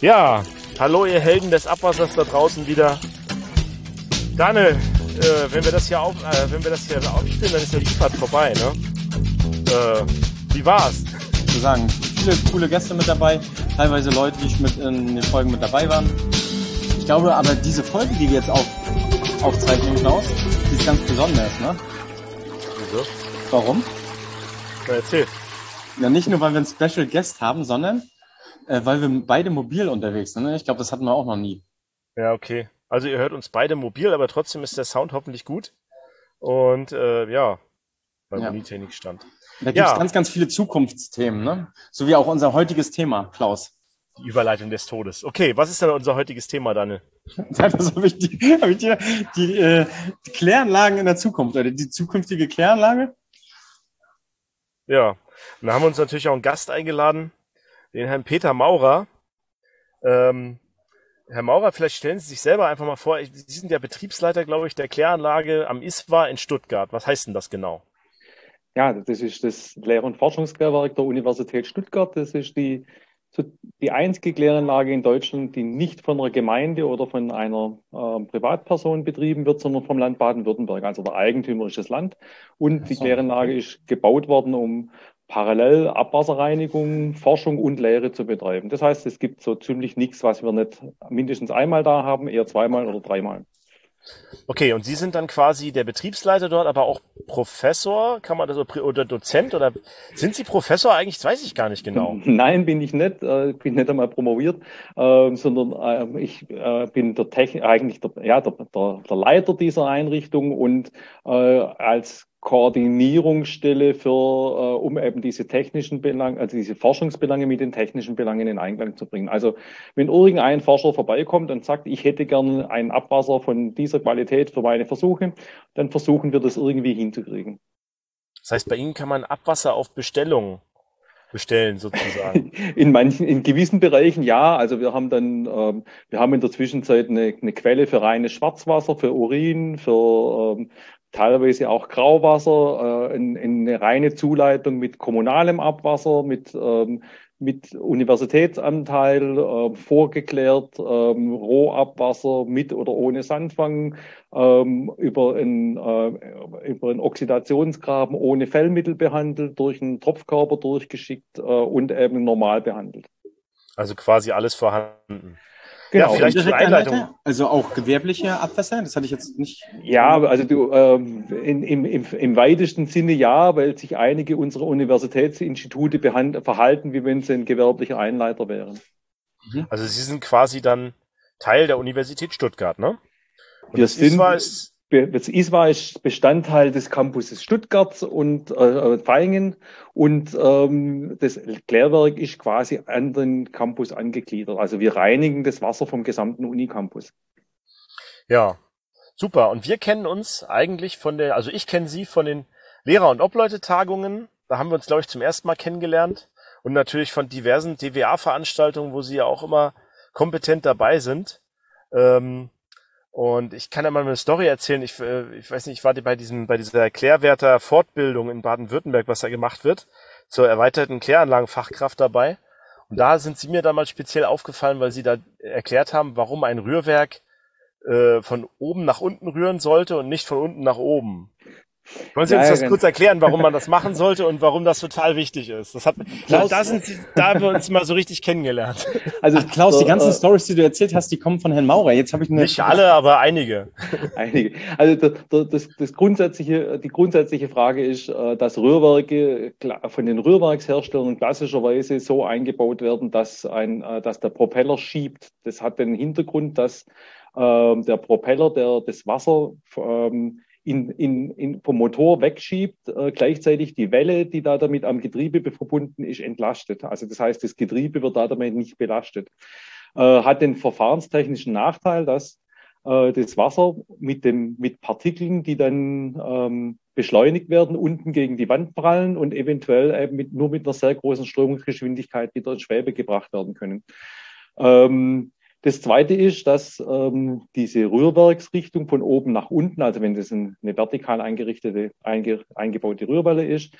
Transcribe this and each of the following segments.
Ja, hallo ihr Helden des Abwassers da draußen wieder. Daniel, wenn wir das hier aufspielen, dann ist ja die Fahrt vorbei, ne? Wie war's? Ich würde sagen, viele coole Gäste mit dabei, teilweise Leute, die mit in den Folgen mit dabei waren. Ich glaube aber, diese Folge, die wir jetzt aufzeichnen, Klaus, die ist ganz besonders, ne? Wieso? Warum? Na, erzähl. Ja, nicht nur, weil wir einen Special Guest haben, sondern weil wir beide mobil unterwegs sind. Ne? Ich glaube, das hatten wir auch noch nie. Ja, okay. Also ihr hört uns beide mobil, aber trotzdem ist der Sound hoffentlich gut. Und ja, beim Unitechnik-Stand. Da gibt es ganz, ganz viele Zukunftsthemen, ne? So wie auch unser heutiges Thema, Klaus. Die Überleitung des Todes. Okay, was ist denn unser heutiges Thema, Daniel? Das habe ich die Kläranlagen in der Zukunft, oder die zukünftige Kläranlage. Ja, und da haben wir uns natürlich auch einen Gast eingeladen, den Herrn Peter Maurer. Herr Maurer, vielleicht stellen Sie sich selber einfach mal vor, Sie sind ja Betriebsleiter, glaube ich, der Kläranlage am ISWA in Stuttgart. Was heißt denn das genau? Ja, das ist das Lehr- und Forschungsklärwerk der Universität Stuttgart. Das ist die einzige Kläranlage in Deutschland, die nicht von einer Gemeinde oder von einer Privatperson betrieben wird, sondern vom Land Baden-Württemberg. Also der Eigentümer ist das Land. Und die Kläranlage ist gebaut worden, um parallel Abwasserreinigung, Forschung und Lehre zu betreiben. Das heißt, es gibt so ziemlich nichts, was wir nicht mindestens einmal da haben, eher zweimal oder dreimal. Okay, und Sie sind dann quasi der Betriebsleiter dort, aber auch Professor, kann man das, oder Dozent, oder sind Sie Professor eigentlich? Das weiß ich gar nicht genau. Nein, bin ich nicht. Ich bin nicht einmal promoviert, sondern ich bin der Leiter dieser Einrichtung und als Koordinierungsstelle um eben diese technischen Belange, also diese Forschungsbelange mit den technischen Belangen in Einklang zu bringen. Also wenn irgendein Forscher vorbeikommt und sagt, ich hätte gern ein Abwasser von dieser Qualität für meine Versuche, dann versuchen wir das irgendwie hinzukriegen. Das heißt, bei Ihnen kann man Abwasser auf Bestellung bestellen, sozusagen. In gewissen Bereichen ja. Also wir haben in der Zwischenzeit eine Quelle für reines Schwarzwasser, für Urin, für teilweise auch Grauwasser, eine reine Zuleitung mit kommunalem Abwasser, mit Universitätsanteil, vorgeklärt, Rohabwasser mit oder ohne Sandfang, über einen Oxidationsgraben ohne Fellmittel behandelt, durch einen Tropfkörper durchgeschickt und eben normal behandelt. Also quasi alles vorhanden. Genau. Ja, vielleicht zur Einleitung. Also auch gewerbliche Abwässer, das hatte ich jetzt nicht. Ja, also im weitesten Sinne ja, weil sich einige unserer Universitätsinstitute verhalten, wie wenn sie ein gewerblicher Einleiter wären. Also Sie sind quasi dann Teil der Universität Stuttgart, ne? Und Das ISWA ist Bestandteil des Campuses Stuttgart und Vaihingen und das Klärwerk ist quasi an den Campus angegliedert. Also wir reinigen das Wasser vom gesamten Unicampus. Ja, super. Und wir kennen uns eigentlich ich kenne Sie von den Lehrer- und Obleute-Tagungen. Da haben wir uns, glaube ich, zum ersten Mal kennengelernt. Und natürlich von diversen DWA-Veranstaltungen, wo Sie ja auch immer kompetent dabei sind. Und ich kann ja mal eine Story erzählen. Ich weiß nicht, ich war bei dieser Klärwärter-Fortbildung in Baden-Württemberg, was da gemacht wird, zur erweiterten Kläranlagenfachkraft dabei. Und da sind Sie mir damals speziell aufgefallen, weil Sie da erklärt haben, warum ein Rührwerk von oben nach unten rühren sollte und nicht von unten nach oben. Wollen Sie uns das kurz erklären, warum man das machen sollte und warum das total wichtig ist? Da haben wir uns mal so richtig kennengelernt. Also Klaus, die ganzen Stories, die du erzählt hast, die kommen von Herrn Maurer. Jetzt habe ich nicht alle, aber einige. Einige. Also die grundsätzliche Frage ist, dass Rührwerke von den Rührwerksherstellern klassischerweise so eingebaut werden, dass der Propeller schiebt. Das hat den Hintergrund, dass der Propeller, der das Wasser vom Motor wegschiebt, gleichzeitig die Welle, die da damit am Getriebe verbunden ist, entlastet. Also das heißt, das Getriebe wird damit nicht belastet. Hat den verfahrenstechnischen Nachteil, dass das Wasser mit Partikeln, die dann beschleunigt werden, unten gegen die Wand prallen und eventuell eben nur mit einer sehr großen Strömungsgeschwindigkeit wieder in Schwebe gebracht werden können. Das Zweite ist, dass diese Rührwerksrichtung von oben nach unten, also wenn das eine vertikal eingebaute Rührwelle ist,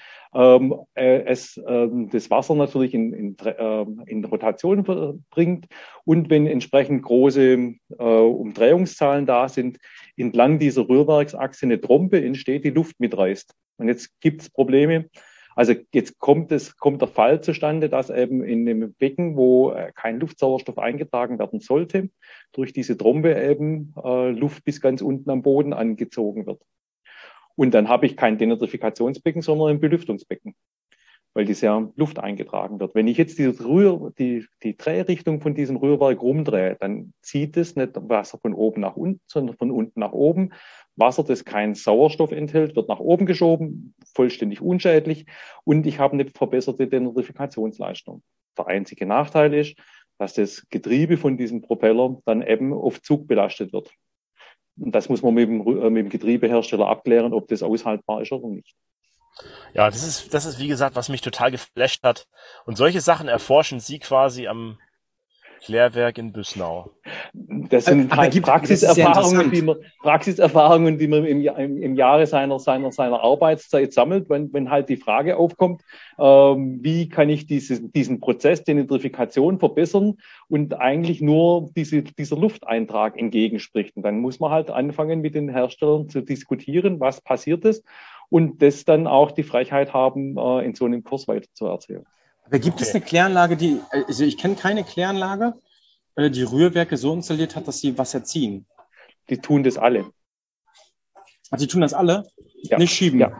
das Wasser natürlich in Rotation bringt und wenn entsprechend große Umdrehungszahlen da sind, entlang dieser Rührwerksachse eine Trompe entsteht, die Luft mitreißt. Und jetzt gibt es Probleme. Also jetzt kommt der Fall zustande, dass eben in einem Becken, wo kein Luftsauerstoff eingetragen werden sollte, durch diese Trombe eben Luft bis ganz unten am Boden angezogen wird. Und dann habe ich kein Denitrifikationsbecken, sondern ein Belüftungsbecken, weil diese Luft eingetragen wird. Wenn ich jetzt die Drehrichtung von diesem Rührwerk rumdrehe, dann zieht es nicht Wasser von oben nach unten, sondern von unten nach oben. Wasser, das keinen Sauerstoff enthält, wird nach oben geschoben, vollständig unschädlich und ich habe eine verbesserte Denitrifikationsleistung. Der einzige Nachteil ist, dass das Getriebe von diesem Propeller dann eben auf Zug belastet wird. Und das muss man mit dem Getriebehersteller abklären, ob das aushaltbar ist oder nicht. Ja, das ist wie gesagt, was mich total geflasht hat. Und solche Sachen erforschen Sie quasi am Klärwerk in Büsnau. Das sind halt Praxiserfahrungen, die man im Jahre seiner Arbeitszeit sammelt, wenn halt die Frage aufkommt, wie kann ich diesen Prozess der Nitrifikation verbessern und eigentlich nur dieser Lufteintrag entgegenspricht. Und dann muss man halt anfangen, mit den Herstellern zu diskutieren, was passiert ist und das dann auch die Frechheit haben, in so einem Kurs weiter zu erzählen. Aber gibt es eine Kläranlage, also ich kenne keine Kläranlage, die Rührwerke so installiert hat, dass sie Wasser ziehen? Die tun das alle. Also die tun das alle? Ja. Nicht schieben? Ja.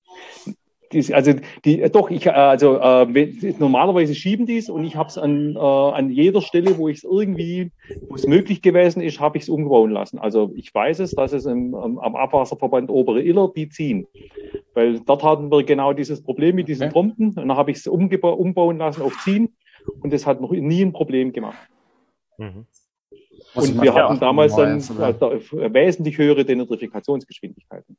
Normalerweise schieben die es und ich habe es an jeder Stelle, wo es möglich gewesen ist, habe ich es umbauen lassen. Also ich weiß es, dass es am Abwasserverband Obere Iller, die ziehen. Weil dort hatten wir genau dieses Problem mit diesen Trompen und dann habe ich es umbauen lassen auf ziehen und das hat noch nie ein Problem gemacht. Mhm. Und wir hatten damals dann wesentlich höhere Denitrifikationsgeschwindigkeiten.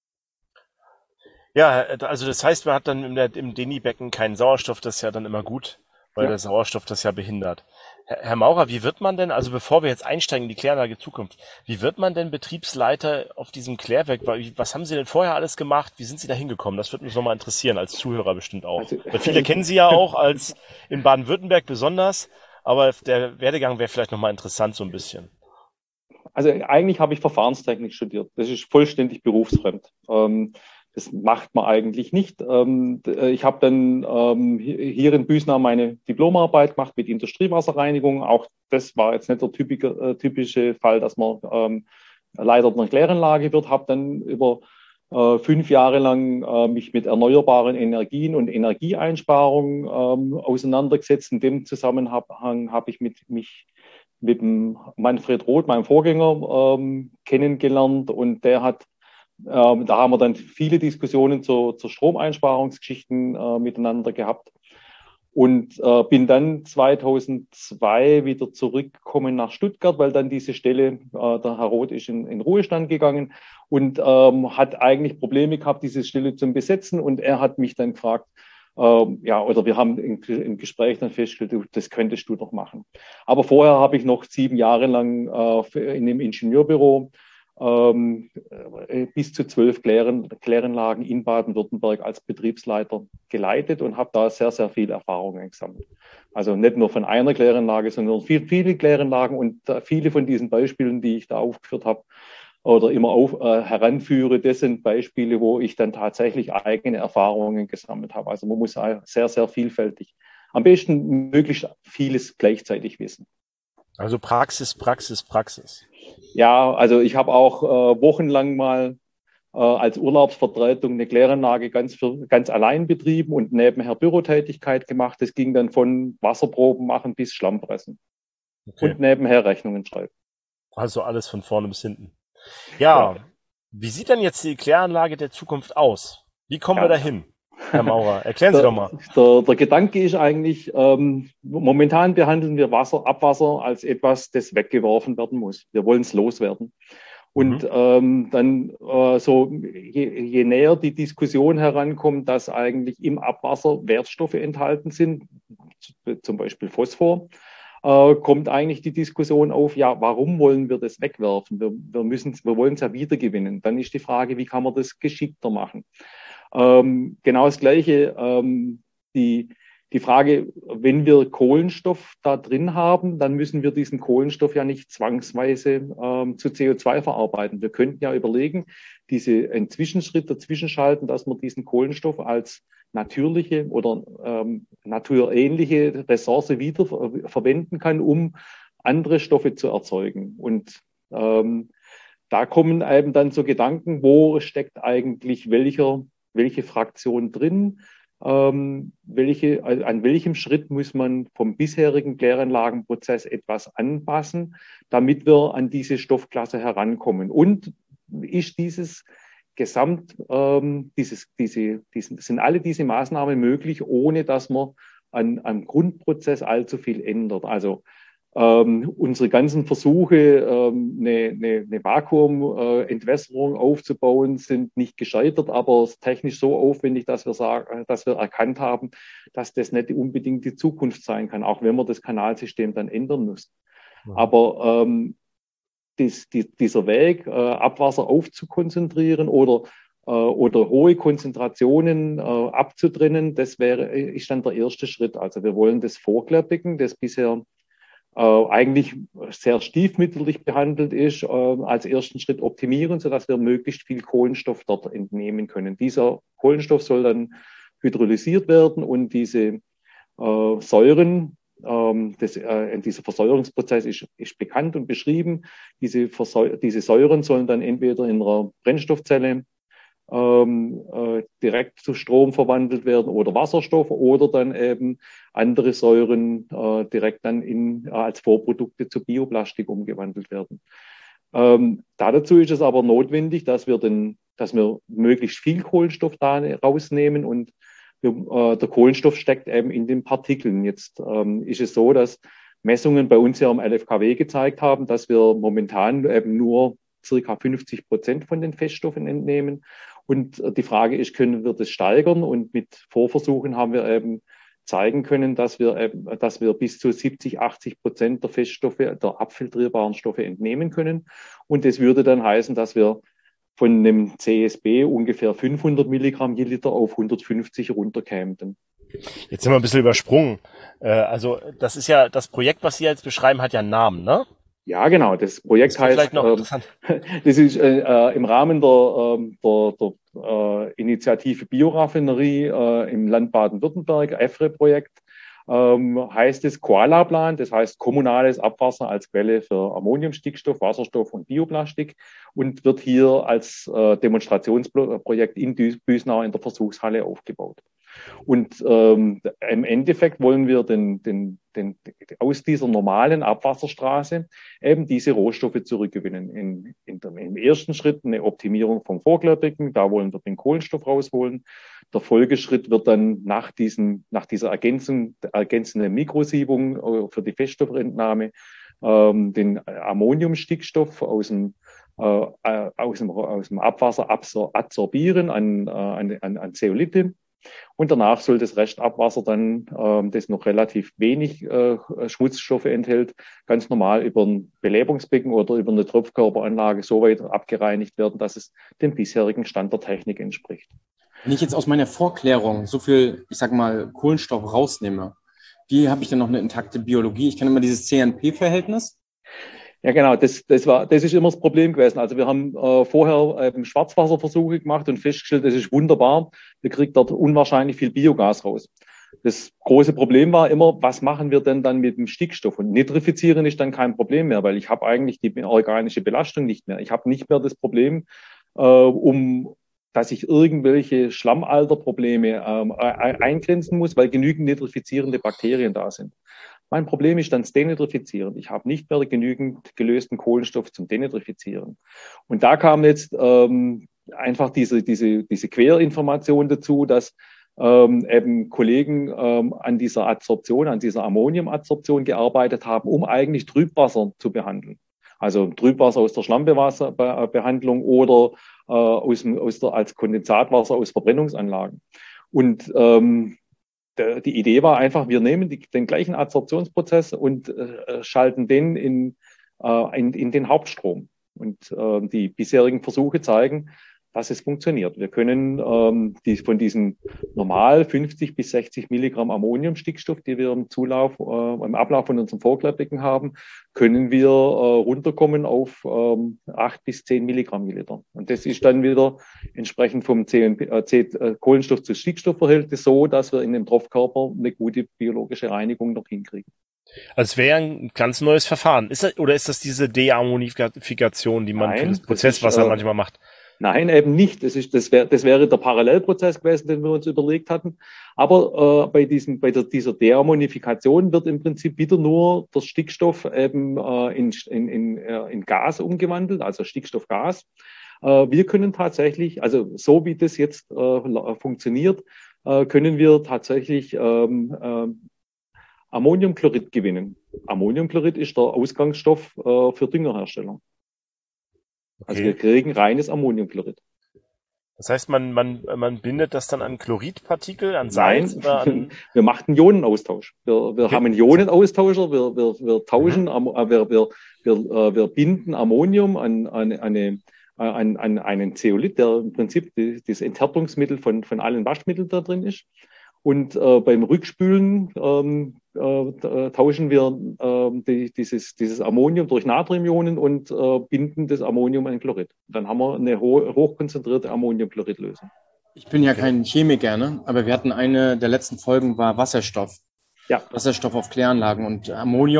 Ja, also das heißt, man hat dann im Deni-Becken keinen Sauerstoff, das ist ja dann immer gut, weil der Sauerstoff das ja behindert. Herr Maurer, wie wird man denn, also bevor wir jetzt einsteigen in die Kläranlage Zukunft, wie wird man denn Betriebsleiter auf diesem Klärwerk? Was haben Sie denn vorher alles gemacht? Wie sind Sie da hingekommen? Das würde mich nochmal interessieren, als Zuhörer bestimmt auch. Weil viele kennen Sie ja auch, als in Baden-Württemberg besonders, aber der Werdegang wäre vielleicht nochmal interessant so ein bisschen. Also eigentlich habe ich Verfahrenstechnik studiert. Das ist vollständig berufsfremd. Das macht man eigentlich nicht. Ich habe dann hier in Büsnau meine Diplomarbeit gemacht mit Industriewasserreinigung. Auch das war jetzt nicht der typische Fall, dass man Leiter einer Kläranlage wird. Habe dann über 5 Jahre lang mich mit erneuerbaren Energien und Energieeinsparungen auseinandergesetzt. In dem Zusammenhang habe ich mich mit dem Manfred Roth, meinem Vorgänger, kennengelernt und der hat da haben wir dann viele Diskussionen zur Stromeinsparungsgeschichten miteinander gehabt und bin dann 2002 wieder zurückgekommen nach Stuttgart, weil dann diese Stelle, der Herr Roth ist in Ruhestand gegangen und hat eigentlich Probleme gehabt, diese Stelle zu besetzen und er hat mich dann gefragt, oder wir haben im Gespräch dann festgestellt, das könntest du doch machen. Aber vorher habe ich noch 7 Jahre lang in einem Ingenieurbüro bis zu 12 Kläranlagen in Baden-Württemberg als Betriebsleiter geleitet und habe da sehr, sehr viel Erfahrung gesammelt. Also nicht nur von einer Kläranlage, sondern viele Kläranlagen und viele von diesen Beispielen, die ich da aufgeführt habe oder immer heranführe, das sind Beispiele, wo ich dann tatsächlich eigene Erfahrungen gesammelt habe. Also man muss sehr, sehr vielfältig, am besten möglichst vieles gleichzeitig wissen. Also Praxis. Ja, also ich habe auch wochenlang mal als Urlaubsvertretung eine Kläranlage ganz allein betrieben und nebenher Bürotätigkeit gemacht. Das ging dann von Wasserproben machen bis Schlammpressen. Okay. Und nebenher Rechnungen schreiben. Also alles von vorne bis hinten. Ja, wie sieht denn jetzt die Kläranlage der Zukunft aus? Wie kommen wir dahin? Herr Maurer, erklären Sie doch mal. Der Gedanke ist eigentlich, momentan behandeln wir Abwasser als etwas, das weggeworfen werden muss. Wir wollen es loswerden. Und je näher die Diskussion herankommt, dass eigentlich im Abwasser Wertstoffe enthalten sind, zum Beispiel Phosphor, kommt eigentlich die Diskussion auf, ja, warum wollen wir das wegwerfen? Wir wollen es ja wiedergewinnen. Dann ist die Frage, wie kann man das geschickter machen? Genau das Gleiche, die Frage, wenn wir Kohlenstoff da drin haben, dann müssen wir diesen Kohlenstoff ja nicht zwangsweise zu CO2 verarbeiten. Wir könnten ja überlegen, einen Zwischenschritt dazwischen schalten, dass man diesen Kohlenstoff als natürliche oder naturähnliche Ressource wieder verwenden kann, um andere Stoffe zu erzeugen. Und da kommen eben dann so Gedanken, wo steckt eigentlich welche Fraktion drin? An welchem Schritt muss man vom bisherigen Kläranlagenprozess etwas anpassen, damit wir an diese Stoffklasse herankommen? Und ist dieses sind alle diese Maßnahmen möglich, ohne dass man am Grundprozess allzu viel ändert? Also unsere ganzen Versuche, eine Vakuumentwässerung aufzubauen, sind nicht gescheitert, aber es ist technisch so aufwendig, dass wir erkannt haben, dass das nicht unbedingt die Zukunft sein kann, auch wenn man das Kanalsystem dann ändern muss. Ja. Aber dieser Weg, Abwasser aufzukonzentrieren oder hohe Konzentrationen abzutrennen, ist dann der erste Schritt. Also wir wollen das Vorklärbecken, das bisher eigentlich sehr stiefmütterlich behandelt ist, als ersten Schritt optimieren, sodass wir möglichst viel Kohlenstoff dort entnehmen können. Dieser Kohlenstoff soll dann hydrolysiert werden und diese Säuren, dieser Versäuerungsprozess ist bekannt und beschrieben. Diese Säuren sollen dann entweder in einer Brennstoffzelle direkt zu Strom verwandelt werden oder Wasserstoff oder dann eben andere Säuren direkt dann als Vorprodukte zu Bioplastik umgewandelt werden. Dazu ist es aber notwendig, dass wir möglichst viel Kohlenstoff da rausnehmen und der Kohlenstoff steckt eben in den Partikeln. Jetzt ist es so, dass Messungen bei uns ja am LFKW gezeigt haben, dass wir momentan eben nur circa 50% von den Feststoffen entnehmen. Und die Frage ist, können wir das steigern? Und mit Vorversuchen haben wir eben zeigen können, dass wir bis zu 70-80% der Feststoffe, der abfiltrierbaren Stoffe entnehmen können. Und das würde dann heißen, dass wir von einem CSB ungefähr 500 Milligramm je Liter auf 150 runterkämen. Jetzt sind wir ein bisschen übersprungen. Also das ist ja, das Projekt, was Sie jetzt beschreiben, hat ja einen Namen, ne? Ja, genau. Das Projekt heißt, das ist im Rahmen der Initiative Bioraffinerie im Land Baden-Württemberg, EFRE-Projekt, heißt es Koala-Plan, das heißt kommunales Abwasser als Quelle für Ammonium, Stickstoff, Wasserstoff und Bioplastik und wird hier als Demonstrationsprojekt in Büsnau in der Versuchshalle aufgebaut. Und im Endeffekt wollen wir aus dieser normalen Abwasserstraße eben diese Rohstoffe zurückgewinnen. Im ersten Schritt eine Optimierung vom Vorklärbecken, da wollen wir den Kohlenstoff rausholen. Der Folgeschritt wird dann nach dieser ergänzenden Mikrosiebung für die Feststoffentnahme den Ammoniumstickstoff aus dem Abwasser adsorbieren an Zeolithe. Und danach soll das Restabwasser dann, das noch relativ wenig Schmutzstoffe enthält, ganz normal über ein Belebungsbecken oder über eine Tropfkörperanlage so weit abgereinigt werden, dass es dem bisherigen Stand der Technik entspricht. Wenn ich jetzt aus meiner Vorklärung so viel, ich sag mal, Kohlenstoff rausnehme, wie habe ich dann noch eine intakte Biologie? Ich kenne immer dieses CNP-Verhältnis. Ja, genau, das ist immer das Problem gewesen. Also wir haben vorher Schwarzwasserversuche gemacht und festgestellt, das ist wunderbar. Wir kriegen dort unwahrscheinlich viel Biogas raus. Das große Problem war immer, was machen wir denn dann mit dem Stickstoff? Und Nitrifizieren ist dann kein Problem mehr, weil ich habe eigentlich die organische Belastung nicht mehr. Ich habe nicht mehr das Problem, dass ich irgendwelche Schlammalterprobleme eingrenzen muss, weil genügend nitrifizierende Bakterien da sind. Mein Problem ist dann das Denitrifizieren. Ich habe nicht mehr genügend gelösten Kohlenstoff zum Denitrifizieren. Und da kam jetzt einfach diese Querinformation dazu, dass eben Kollegen an dieser Adsorption, an dieser Ammoniumadsorption gearbeitet haben, um eigentlich Trübwasser zu behandeln. Also Trübwasser aus der Schlammbewasserbehandlung oder als Kondensatwasser aus Verbrennungsanlagen. Und die Idee war einfach, wir nehmen den gleichen Adsorptionsprozess und schalten den in den Hauptstrom. Und die bisherigen Versuche zeigen, dass es funktioniert. Wir können von diesen normal 50 bis 60 Milligramm Ammoniumstickstoff, die wir im Ablauf von unserem Vorklärbbecken haben, können wir runterkommen auf 8 bis 10 Milligramm Milliliter. Und das ist dann wieder entsprechend vom Kohlenstoff zu Stickstoffverhältnis so, dass wir in dem Tropfkörper eine gute biologische Reinigung noch hinkriegen. Also es wäre ein ganz neues Verfahren. Ist das diese Deammonifikation, die man für das Prozesswasser manchmal macht? Nein, eben nicht. Das wäre der Parallelprozess gewesen, den wir uns überlegt hatten. Aber bei dieser Deammonifikation wird im Prinzip wieder nur der Stickstoff eben in Gas umgewandelt, also Stickstoffgas. Wir können tatsächlich, also so wie das jetzt funktioniert, können wir tatsächlich Ammoniumchlorid gewinnen. Ammoniumchlorid ist der Ausgangsstoff für Düngerherstellung. Also wir kriegen reines Ammoniumchlorid. Das heißt, man bindet das dann an Chloridpartikel, an Salz? Nein, oder an wir machen einen Ionenaustausch. Wir haben einen Ionenaustauscher, wir tauschen, wir binden Ammonium an einen Zeolit, der im Prinzip das Enthärtungsmittel von allen Waschmitteln da drin ist. Und beim Rückspülen tauschen wir dieses Ammonium durch Natriumionen und binden das Ammonium an Chlorid. Dann haben wir eine hochkonzentrierte Ammoniumchloridlösung. Ich bin ja kein Chemiker, ne? Aber wir hatten eine der letzten Folgen war Wasserstoff. Ja. Wasserstoff auf Kläranlagen und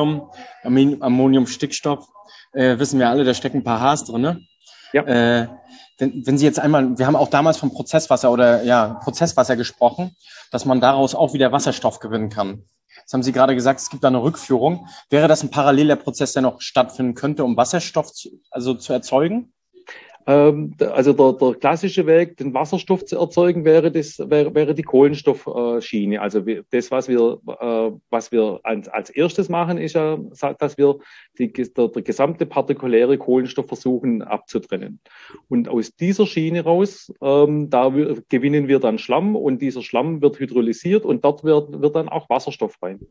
Ammoniumstickstoff, wissen wir alle, da stecken ein paar Hs drin, ne? Ja. Wenn Sie jetzt einmal, wir haben auch damals vom Prozesswasser gesprochen, dass man daraus auch wieder Wasserstoff gewinnen kann. Jetzt haben Sie gerade gesagt, es gibt da eine Rückführung. Wäre das ein paralleler Prozess, der noch stattfinden könnte, um Wasserstoff zu erzeugen? Also der klassische Weg, den Wasserstoff zu erzeugen, wäre die Kohlenstoffschiene. Also das, was wir als erstes machen, ist ja, dass wir der gesamte partikuläre Kohlenstoff versuchen abzutrennen. Und aus dieser Schiene raus, gewinnen wir dann Schlamm und dieser Schlamm wird hydrolysiert und dort wird dann auch Wasserstoff frei.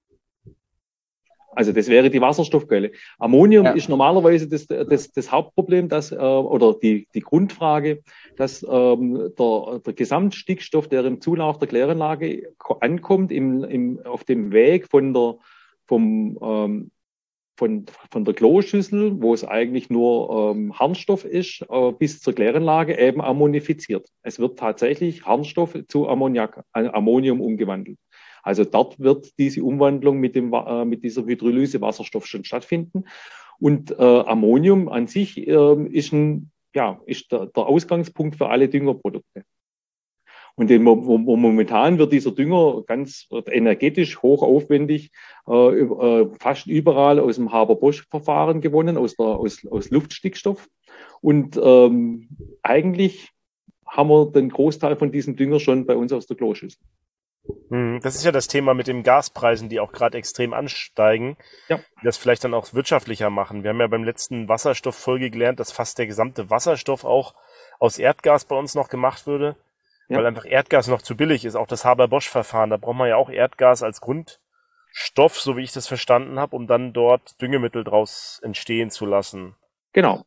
Also das wäre die Wasserstoffquelle. Ammonium ist normalerweise das Hauptproblem, oder die Grundfrage, dass der Gesamtstickstoff, der im Zulauf der Kläranlage ankommt, auf dem Weg von der Kloschüssel, wo es eigentlich nur Harnstoff ist, bis zur Kläranlage eben ammonifiziert. Es wird tatsächlich Harnstoff zu Ammonium umgewandelt. Also dort wird diese Umwandlung mit dieser Hydrolyse Wasserstoff schon stattfinden. Und Ammonium an sich ist der Ausgangspunkt für alle Düngerprodukte. Und momentan wird dieser Dünger ganz energetisch, hochaufwendig, fast überall aus dem Haber-Bosch-Verfahren gewonnen, aus Luftstickstoff. Und eigentlich haben wir den Großteil von diesem Dünger schon bei uns aus der Kloschüssel. Das ist ja das Thema mit den Gaspreisen, die auch gerade extrem ansteigen, die das vielleicht dann auch wirtschaftlicher machen. Wir haben ja beim letzten Wasserstofffolge gelernt, dass fast der gesamte Wasserstoff auch aus Erdgas bei uns noch gemacht würde, weil einfach Erdgas noch zu billig ist. Auch das Haber-Bosch-Verfahren, da braucht man ja auch Erdgas als Grundstoff, so wie ich das verstanden habe, um dann dort Düngemittel draus entstehen zu lassen. Genau.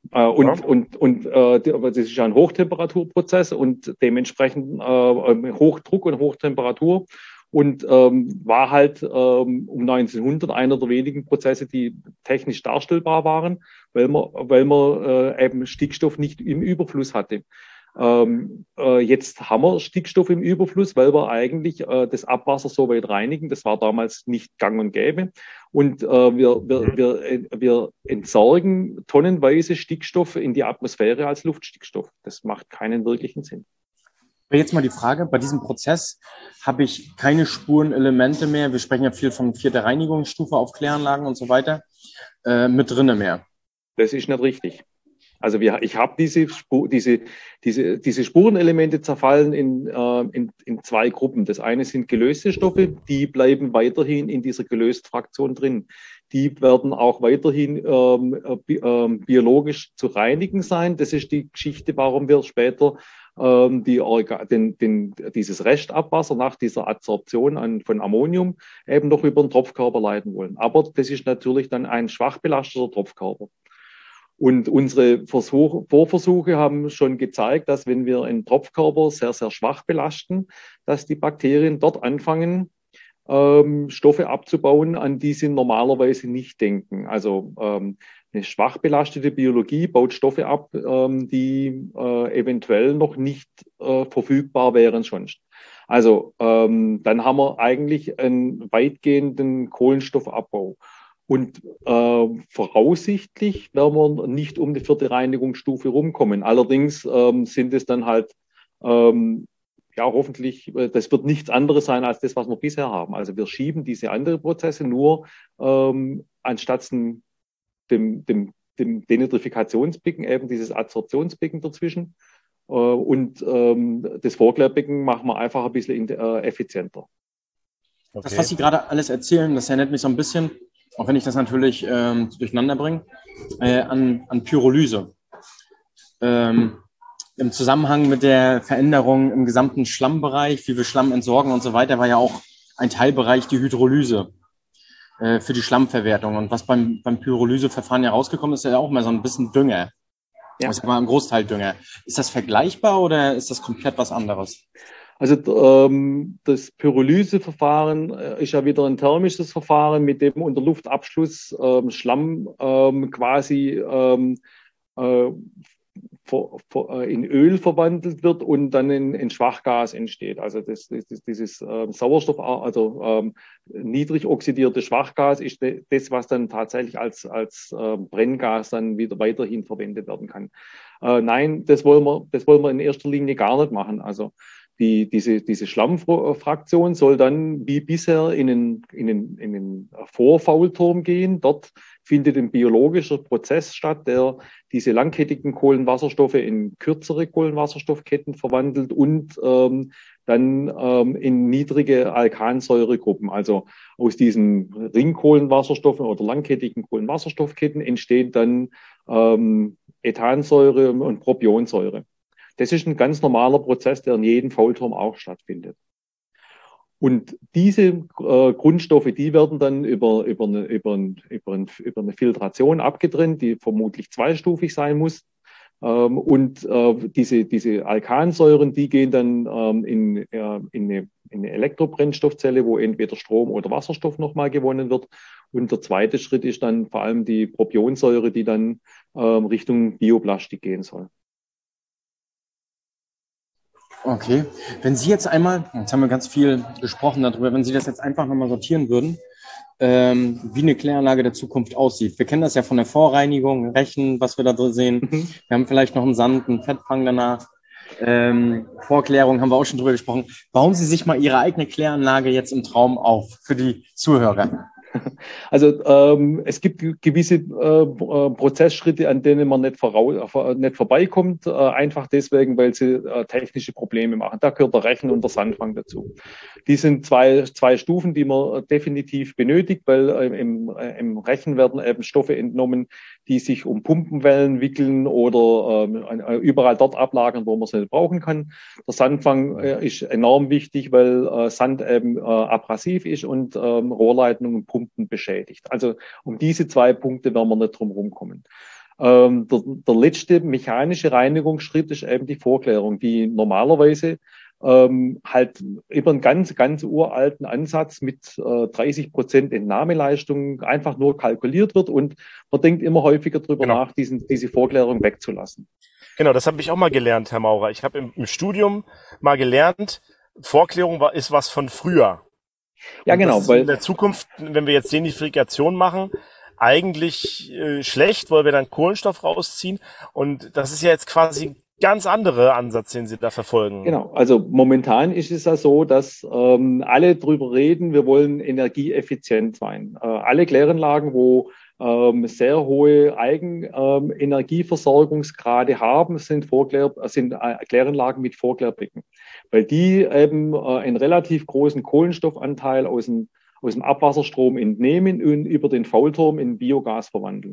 Das ist ja ein Hochtemperaturprozess und dementsprechend Hochdruck und Hochtemperatur und war halt um 1900 einer der wenigen Prozesse, die technisch darstellbar waren, weil man eben Stickstoff nicht im Überfluss hatte. Jetzt haben wir Stickstoff im Überfluss, weil wir eigentlich das Abwasser so weit reinigen. Das war damals nicht gang und gäbe. Und wir entsorgen tonnenweise Stickstoff in die Atmosphäre als Luftstickstoff. Das macht keinen wirklichen Sinn. Jetzt mal die Frage, bei diesem Prozess habe ich keine Spurenelemente mehr. Wir sprechen ja viel von 4. Reinigungsstufe auf Kläranlagen und so weiter, mit drinne mehr. Das ist nicht richtig. Also ich habe diese Spurenelemente zerfallen in 2 Gruppen. Das eine sind gelöste Stoffe, die bleiben weiterhin in dieser Gelöst-Fraktion drin. Die werden auch weiterhin biologisch zu reinigen sein. Das ist die Geschichte, warum wir später dieses Restabwasser nach dieser Adsorption von Ammonium eben noch über den Tropfkörper leiten wollen. Aber das ist natürlich dann ein schwach belasteter Tropfkörper. Und unsere Vorversuche haben schon gezeigt, dass wenn wir einen Tropfkörper sehr, sehr schwach belasten, dass die Bakterien dort anfangen, Stoffe abzubauen, an die sie normalerweise nicht denken. Also eine schwach belastete Biologie baut Stoffe ab, die eventuell noch nicht verfügbar wären sonst. Also dann haben wir eigentlich einen weitgehenden Kohlenstoffabbau. Und voraussichtlich werden wir nicht um die 4. Reinigungsstufe rumkommen. Allerdings sind es dann halt ja, hoffentlich, das wird nichts anderes sein als das, was wir bisher haben. Also wir schieben diese anderen Prozesse nur anstatt dem Denitrifikationsbecken eben dieses Adsorptionsbecken dazwischen. Und das Vorklärbecken machen wir einfach ein bisschen effizienter. Okay. Das, was Sie gerade alles erzählen, das erinnert mich so ein bisschen, auch wenn ich das natürlich durcheinander bringe, an Pyrolyse. Im Zusammenhang mit der Veränderung im gesamten Schlammbereich, wie wir Schlamm entsorgen und so weiter, war ja auch ein Teilbereich die Hydrolyse für die Schlammverwertung. Und was beim Pyrolyseverfahren ja rausgekommen ist, ja auch mal so ein bisschen Dünger. Ja. Das ist aber ein Großteil Dünger. Ist das vergleichbar oder ist das komplett was anderes? Also das Pyrolyseverfahren ist ja wieder ein thermisches Verfahren, mit dem unter Luftabschluss Schlamm quasi in Öl verwandelt wird und dann in Schwachgas entsteht. Also dieses Sauerstoff, also niedrig oxidierte Schwachgas ist das, was dann tatsächlich als Brenngas dann wieder weiterhin verwendet werden kann. Nein, das wollen wir in erster Linie gar nicht machen. Also diese Schlammfraktion soll dann wie bisher in den Vorfaulturm gehen. Dort findet ein biologischer Prozess statt, der diese langkettigen Kohlenwasserstoffe in kürzere Kohlenwasserstoffketten verwandelt und dann in niedrige Alkansäuregruppen. Also aus diesen Ringkohlenwasserstoffen oder langkettigen Kohlenwasserstoffketten entsteht dann Ethansäure und Propionsäure. Das ist ein ganz normaler Prozess, der in jedem Faulturm auch stattfindet. Und diese Grundstoffe, die werden dann über eine Filtration abgetrennt, die vermutlich zweistufig sein muss. Und diese Alkansäuren, die gehen dann in eine Elektrobrennstoffzelle, wo entweder Strom oder Wasserstoff nochmal gewonnen wird. Und der zweite Schritt ist dann vor allem die Propionsäure, die dann Richtung Bioplastik gehen soll. Okay, wenn Sie jetzt einmal, jetzt haben wir ganz viel gesprochen darüber, wenn Sie das jetzt einfach nochmal sortieren würden, wie eine Kläranlage der Zukunft aussieht. Wir kennen das ja von der Vorreinigung, Rechen, was wir da drin sehen. Wir haben vielleicht noch einen Sand, einen Fettfang danach. Vorklärung haben wir auch schon drüber gesprochen. Bauen Sie sich mal Ihre eigene Kläranlage jetzt im Traum auf für die Zuhörer. Also es gibt gewisse Prozessschritte, an denen man nicht vorbeikommt, einfach deswegen, weil sie technische Probleme machen. Da gehört der Rechen und der Sandfang dazu. Die sind zwei Stufen, die man definitiv benötigt, weil im Rechen werden eben Stoffe entnommen, die sich um Pumpenwellen wickeln oder überall dort ablagern, wo man sie nicht brauchen kann. Der Sandfang ist enorm wichtig, weil Sand eben abrasiv ist und Rohrleitungen Pumpen beschädigt. Also um diese 2 Punkte werden wir nicht drum rumkommen. Der letzte mechanische Reinigungsschritt ist eben die Vorklärung, die normalerweise halt über einen ganz uralten Ansatz mit 30% Entnahmeleistung einfach nur kalkuliert wird und man denkt immer häufiger darüber nach, diese Vorklärung wegzulassen. Genau, das habe ich auch mal gelernt, Herr Maurer. Ich habe im Studium mal gelernt, Vorklärung ist was von früher. Ja, und genau. Das ist in der Zukunft, wenn wir jetzt Denitrifikation machen, eigentlich schlecht, weil wir dann Kohlenstoff rausziehen. Und das ist ja jetzt quasi ein ganz anderer Ansatz, den Sie da verfolgen. Genau. Also momentan ist es ja so, dass alle drüber reden, wir wollen energieeffizient sein. Alle Kläranlagen, wo sehr hohe Eigenenergieversorgungsgrade haben, sind Kläranlagen mit Vorklärbecken, weil die eben einen relativ großen Kohlenstoffanteil aus dem Abwasserstrom entnehmen und über den Faulturm in Biogas verwandeln.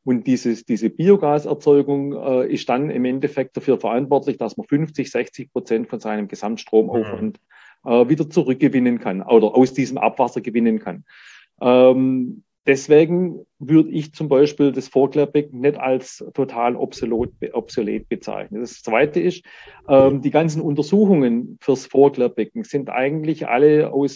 Und diese Biogaserzeugung ist dann im Endeffekt dafür verantwortlich, dass man 50-60% von seinem Gesamtstromaufwand wieder zurückgewinnen kann oder aus diesem Abwasser gewinnen kann. Deswegen würde ich zum Beispiel das Vorklärbecken nicht als total obsolet bezeichnen. Das Zweite ist, die ganzen Untersuchungen fürs Vorklärbecken sind eigentlich alle aus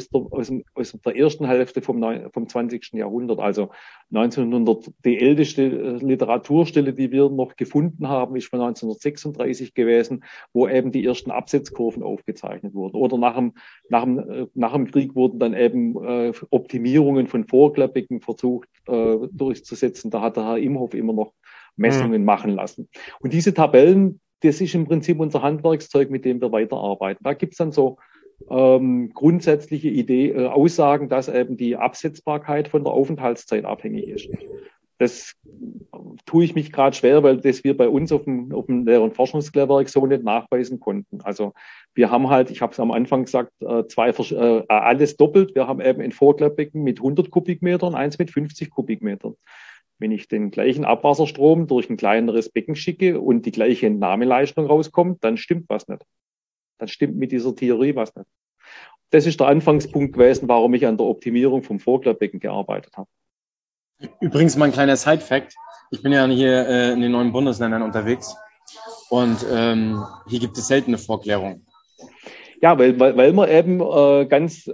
der ersten Hälfte vom 20. Jahrhundert, also 1900. Die älteste Literaturstelle, die wir noch gefunden haben, ist von 1936 gewesen, wo eben die ersten Absetzkurven aufgezeichnet wurden. Oder nach dem Krieg wurden dann eben Optimierungen von Vorklärbecken versucht durchzusetzen. Da hat der Herr Imhoff immer noch Messungen machen lassen. Und diese Tabellen, das ist im Prinzip unser Handwerkszeug, mit dem wir weiterarbeiten. Da gibt es dann so grundsätzliche Aussagen, dass eben die Absetzbarkeit von der Aufenthaltszeit abhängig ist. Das tue ich mich gerade schwer, weil das wir bei uns auf dem Lehr- und Forschungsklärwerk so nicht nachweisen konnten. Also wir haben halt, ich habe es am Anfang gesagt, alles doppelt. Wir haben eben ein Vorklärbecken mit 100 Kubikmetern, eins mit 50 Kubikmetern. Wenn ich den gleichen Abwasserstrom durch ein kleineres Becken schicke und die gleiche Entnahmeleistung rauskommt, dann stimmt was nicht. Dann stimmt mit dieser Theorie was nicht. Das ist der Anfangspunkt gewesen, warum ich an der Optimierung vom Vorklärbecken gearbeitet habe. Übrigens mal ein kleiner Side-Fact. Ich bin ja hier in den 9 Bundesländern unterwegs und hier gibt es seltene Vorklärung. Ja, weil man eben ganz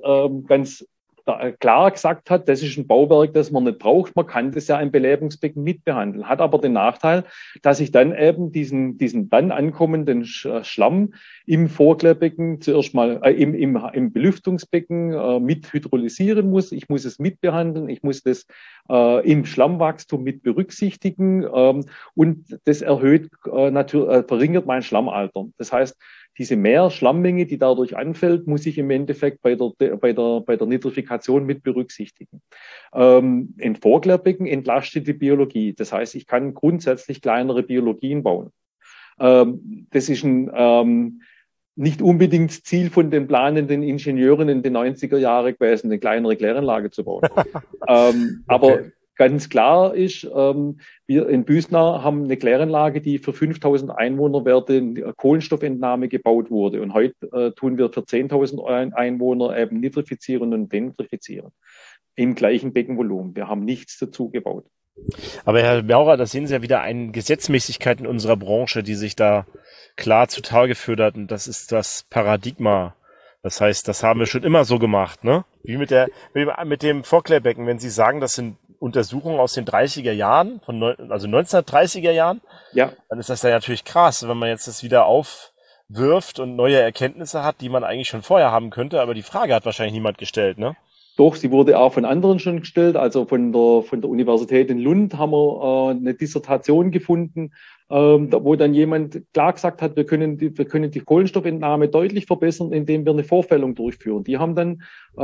klar gesagt hat, das ist ein Bauwerk, das man nicht braucht. Man kann das ja im Belebungsbecken mitbehandeln. Hat aber den Nachteil, dass ich dann eben diesen dann ankommenden Schlamm im Vorklärbecken zuerst mal im Belüftungsbecken mit hydrolysieren muss. Ich muss es mitbehandeln. Ich muss das im Schlammwachstum mit berücksichtigen. Und das verringert mein Schlammalter. Das heißt, diese Schlammmenge, die dadurch anfällt, muss ich im Endeffekt bei der Nitrifikation mit berücksichtigen. Ein Vorklärbecken entlastet die Biologie. Das heißt, ich kann grundsätzlich kleinere Biologien bauen. Das ist nicht unbedingt das Ziel von den planenden Ingenieuren in den 90er Jahren gewesen, eine kleinere Kläranlage zu bauen. Aber ganz klar ist, wir in Büsnau haben eine Kläranlage, die für 5.000 Einwohnerwerte Kohlenstoffentnahme gebaut wurde. Und heute tun wir für 10.000 Einwohner eben nitrifizieren und denitrifizieren. Im gleichen Beckenvolumen. Wir haben nichts dazu gebaut. Aber Herr Maurer, das sehen Sie ja wieder eine Gesetzmäßigkeit in unserer Branche, die sich da klar zutage fördert. Und das ist das Paradigma. Das heißt, das haben wir schon immer so gemacht, ne? Wie mit dem Vorklärbecken. Wenn Sie sagen, das sind Untersuchungen aus den 30er Jahren, also 1930er Jahren, ja, dann ist das ja natürlich krass, wenn man jetzt das wieder aufwirft und neue Erkenntnisse hat, die man eigentlich schon vorher haben könnte, aber die Frage hat wahrscheinlich niemand gestellt, ne? Doch, sie wurde auch von anderen schon gestellt. Also von der Universität in Lund haben wir eine Dissertation gefunden, wo dann jemand klar gesagt hat, wir können die Kohlenstoffentnahme deutlich verbessern, indem wir eine Vorfällung durchführen. Die haben dann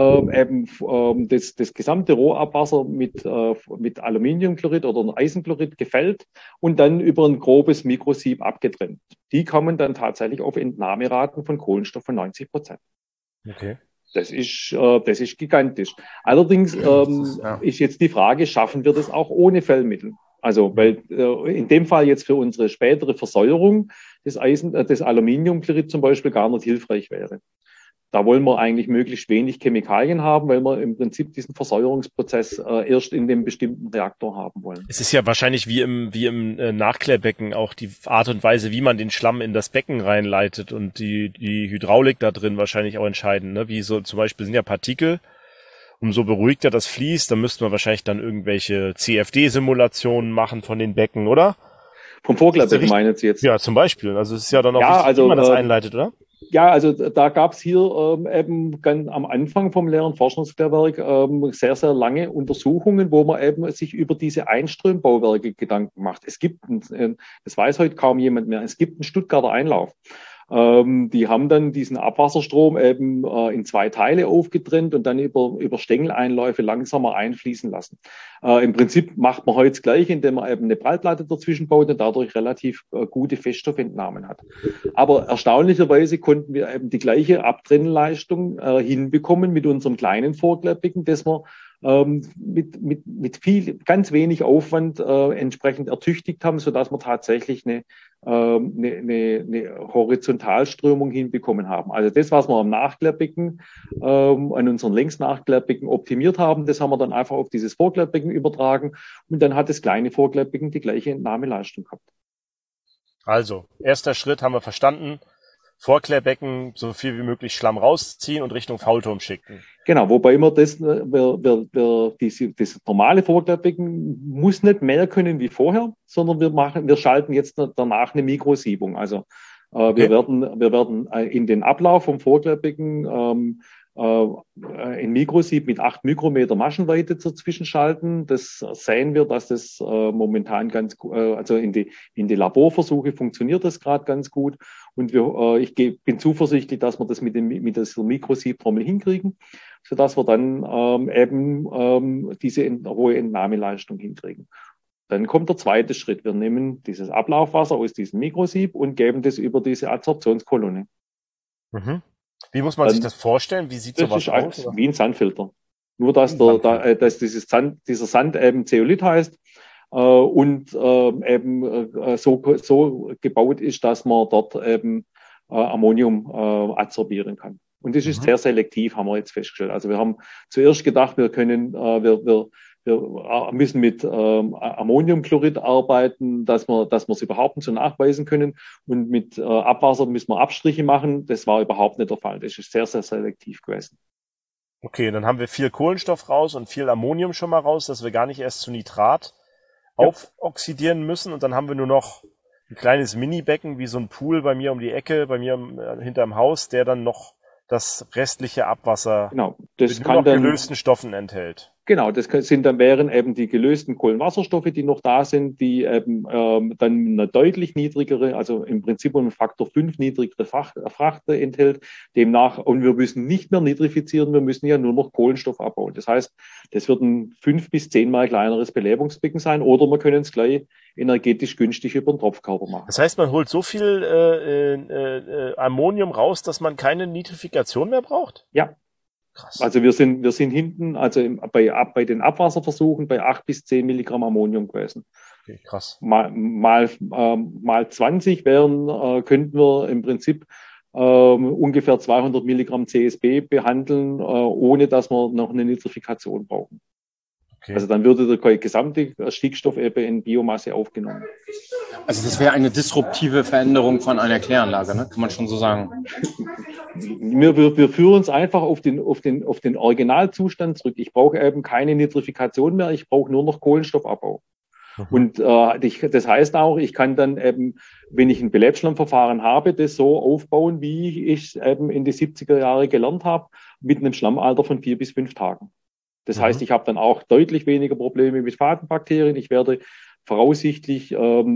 das gesamte Rohabwasser mit Aluminiumchlorid oder Eisenchlorid gefällt und dann über ein grobes Mikrosieb abgetrennt. Die kommen dann tatsächlich auf Entnahmeraten von Kohlenstoff von 90%. Okay. Das ist gigantisch. Allerdings ist jetzt die Frage, schaffen wir das auch ohne Fellmittel? Also, weil in dem Fall jetzt für unsere spätere Versäuerung des Aluminiumchlorid zum Beispiel gar nicht hilfreich wäre. Da wollen wir eigentlich möglichst wenig Chemikalien haben, weil wir im Prinzip diesen Versäuerungsprozess erst in dem bestimmten Reaktor haben wollen. Es ist ja wahrscheinlich wie im Nachklärbecken auch die Art und Weise, wie man den Schlamm in das Becken reinleitet und die Hydraulik da drin wahrscheinlich auch entscheiden, ne? Wie so zum Beispiel sind ja Partikel, umso beruhigter das fließt, dann müssten wir wahrscheinlich dann irgendwelche CFD-Simulationen machen von den Becken, oder? Vom Vorklärbecken meinen Sie jetzt? Ja, zum Beispiel. Also es ist ja dann auch wichtig, wie man das einleitet, oder? Ja, also da gab es hier eben ganz am Anfang vom Lehr- und Forschungsklärwerk sehr, sehr lange Untersuchungen, wo man eben sich über diese Einströmbauwerke Gedanken macht. Es gibt, das weiß heute kaum jemand mehr, es gibt einen Stuttgarter Einlauf. Die haben dann diesen Abwasserstrom eben in 2 Teile aufgetrennt und dann über Stängeleinläufe langsamer einfließen lassen. Im Prinzip macht man heute das Gleiche, indem man eben eine Prallplatte dazwischen baut und dadurch relativ gute Feststoffentnahmen hat. Aber erstaunlicherweise konnten wir eben die gleiche Abtrennleistung hinbekommen mit unserem kleinen Vorklärbecken, das wir ganz wenig Aufwand entsprechend ertüchtigt haben, sodass wir tatsächlich eine Horizontalströmung hinbekommen haben. Also das, was wir am Nachklärbecken, an unseren Längsnachklärbecken optimiert haben, das haben wir dann einfach auf dieses Vorklärbecken übertragen und dann hat das kleine Vorklärbecken die gleiche Entnahmeleistung gehabt. Also, erster Schritt haben wir verstanden. Vorklärbecken so viel wie möglich Schlamm rausziehen und Richtung Faulturm schicken. Genau, wobei immer dieses normale Vorklärbecken muss nicht mehr können wie vorher, sondern wir schalten jetzt danach eine Mikrosiebung. Also wir werden in den Ablauf vom Vorklärbecken ein Mikrosieb mit 8 Mikrometer Maschenweite dazwischen schalten. Das sehen wir, dass das momentan also in die Laborversuche funktioniert das gerade ganz gut. Und ich bin zuversichtlich, dass wir das mit dieser Mikrosiebtrommel hinkriegen, sodass wir dann diese hohe Entnahmeleistung hinkriegen. Dann kommt der zweite Schritt. Wir nehmen dieses Ablaufwasser aus diesem Mikrosieb und geben das über diese Adsorptionskolonne. Mhm. Wie muss man sich das vorstellen? Wie sieht sowas aus? Wie ein Sandfilter. Nur, dass dieser Sand eben Zeolit heißt und so gebaut ist, dass man dort eben Ammonium adsorbieren kann. Und das ist sehr selektiv, haben wir jetzt festgestellt. Also wir haben zuerst gedacht, wir müssen mit Ammoniumchlorid arbeiten, dass wir es überhaupt nicht so nachweisen können. Und mit Abwasser müssen wir Abstriche machen. Das war überhaupt nicht der Fall. Das ist sehr, sehr selektiv gewesen. Okay, dann haben wir viel Kohlenstoff raus und viel Ammonium schon mal raus, dass wir gar nicht erst zu Nitrat aufoxidieren müssen. Und dann haben wir nur noch ein kleines Mini-Becken, wie so ein Pool bei mir um die Ecke, bei mir hinterm Haus, der dann noch das restliche Abwasser mit nur noch gelösten Stoffen enthält. Genau, wären eben die gelösten Kohlenwasserstoffe, die noch da sind, die eben dann eine deutlich niedrigere, also im Prinzip um einen Faktor 5 niedrigere Fracht enthält. Demnach, und wir müssen nicht mehr nitrifizieren, wir müssen ja nur noch Kohlenstoff abbauen. Das heißt, das wird ein 5 bis 10 Mal kleineres Belebungsbecken sein, oder wir können es gleich energetisch günstig über den Tropfkörper machen. Das heißt, man holt so viel Ammonium raus, dass man keine Nitrifikation mehr braucht? Ja. Krass. Also wir sind hinten, also bei den Abwasserversuchen bei 8 bis 10 Milligramm Ammonium gewesen. Okay, krass. Mal 20 könnten wir im Prinzip ungefähr 200 Milligramm CSB behandeln, ohne dass wir noch eine Nitrifikation brauchen. Okay. Also dann würde der gesamte Stickstoff eben in Biomasse aufgenommen. Also das wäre eine disruptive Veränderung von einer Kläranlage, ne? Kann man schon so sagen. Wir führen uns einfach auf den Originalzustand zurück. Ich brauche eben keine Nitrifikation mehr, ich brauche nur noch Kohlenstoffabbau. Und das heißt auch, ich kann dann eben, wenn ich ein Belebschlammverfahren habe, das so aufbauen, wie ich eben in die 70er Jahre gelernt habe, mit einem Schlammalter von 4 bis 5 Tagen. Das heißt, ich habe dann auch deutlich weniger Probleme mit Fadenbakterien. Ich werde voraussichtlich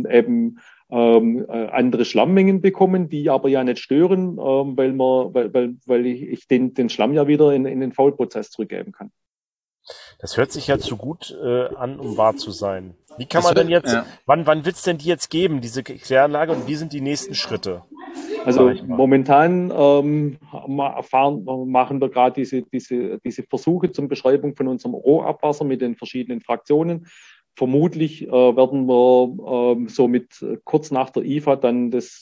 andere Schlammmengen bekommen, die aber ja nicht stören, weil ich den Schlamm ja wieder in den Faulprozess zurückgeben kann. Das hört sich ja zu gut an, um wahr zu sein. Wie kann man denn jetzt, wann wird's denn die jetzt geben, diese Kläranlage, und wie sind die nächsten Schritte? Also momentan machen wir gerade diese Versuche zur Beschreibung von unserem Rohabwasser mit den verschiedenen Fraktionen. Vermutlich werden wir kurz nach der IFA dann das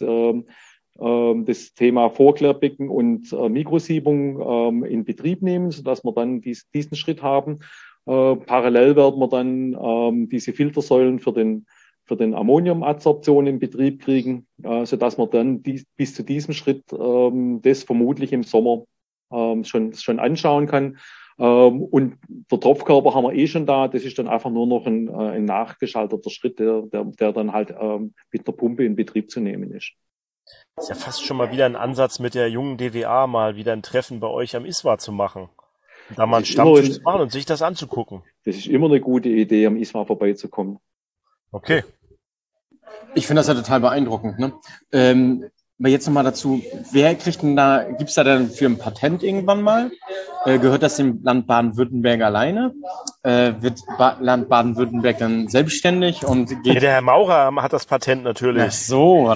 Thema Vorklärbecken und Mikrosiebung in Betrieb nehmen, sodass wir dann diesen Schritt haben. Parallel werden wir dann diese Filtersäulen für den Ammoniumadsorption in Betrieb kriegen, sodass man dann bis zu diesem Schritt das vermutlich im Sommer schon anschauen kann. Und der Tropfkörper haben wir schon da. Das ist dann einfach nur noch ein nachgeschalteter Schritt, der dann halt mit der Pumpe in Betrieb zu nehmen ist. Das ist ja fast schon mal wieder ein Ansatz, mit der jungen DWA mal wieder ein Treffen bei euch am ISWA zu machen. Da mal einen Stammtisch zu machen und sich das anzugucken. Das ist immer eine gute Idee, am ISWA vorbeizukommen. Okay. Ich finde das ja total beeindruckend, ne? Aber jetzt nochmal dazu, wer kriegt denn gibt's da denn für ein Patent irgendwann mal? Gehört das dem Land Baden-Württemberg alleine? Wird Land Baden-Württemberg dann selbstständig und geht... Ja, der Herr Maurer hat das Patent natürlich. Ach so.